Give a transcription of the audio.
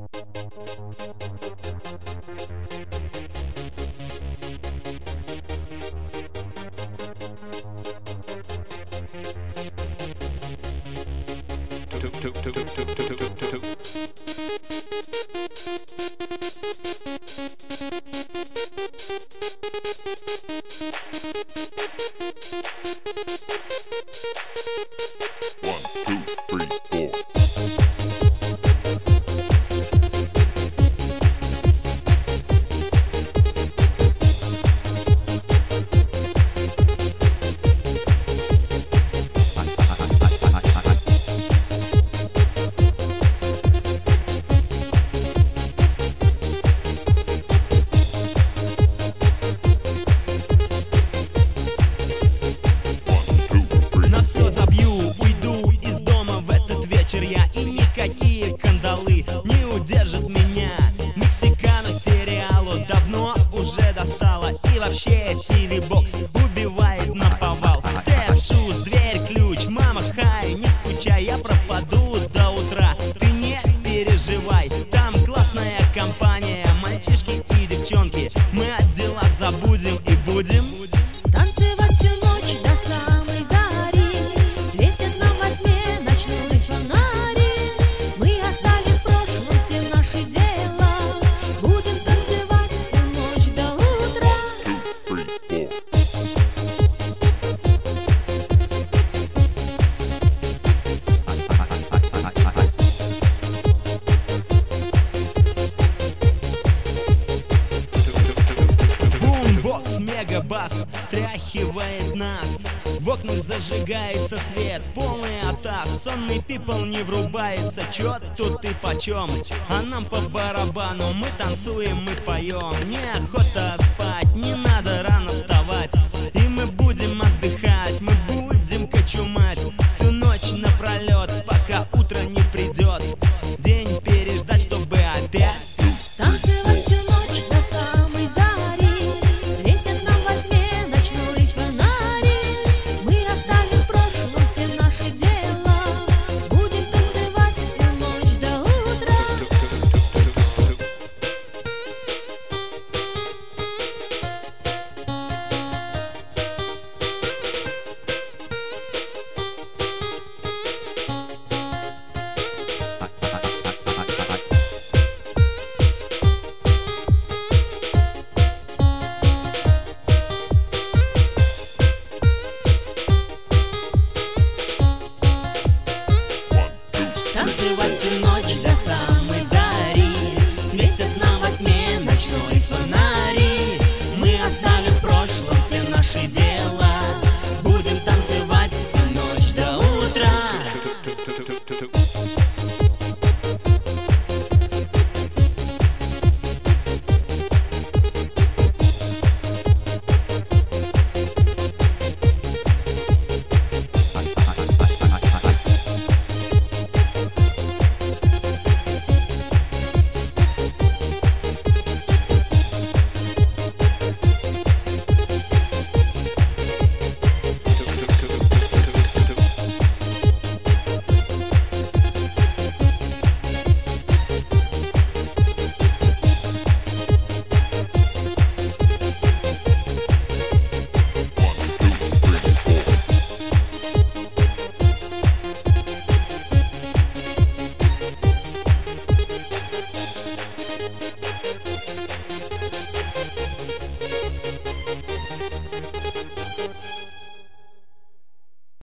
Все забью, уйду из дома в этот вечер я, и никакие кандалы не удержат меня. Мексикану сериалу давно уже достало, и вообще ТВ-бокс убивает наповал. Степ, шуз, дверь, ключ, мама, хай, не скучай, я пропаду до утра, ты не переживай. Там классная компания, мальчишки и девчонки, мы о делах забудем и будем танцевать всю ночь до самой зари. Светит нам во тьме ночной фонарик. Мы оставим в прошлом все наши дела. Будем танцевать всю ночь до утра. Бумбокс, мегабас встряхивает нас. В окнах зажигается свет, полный атас. Сонный пипл не врубается, чё тут и почем. А нам по барабану, мы танцуем, мы поем. Неохота спать, не надо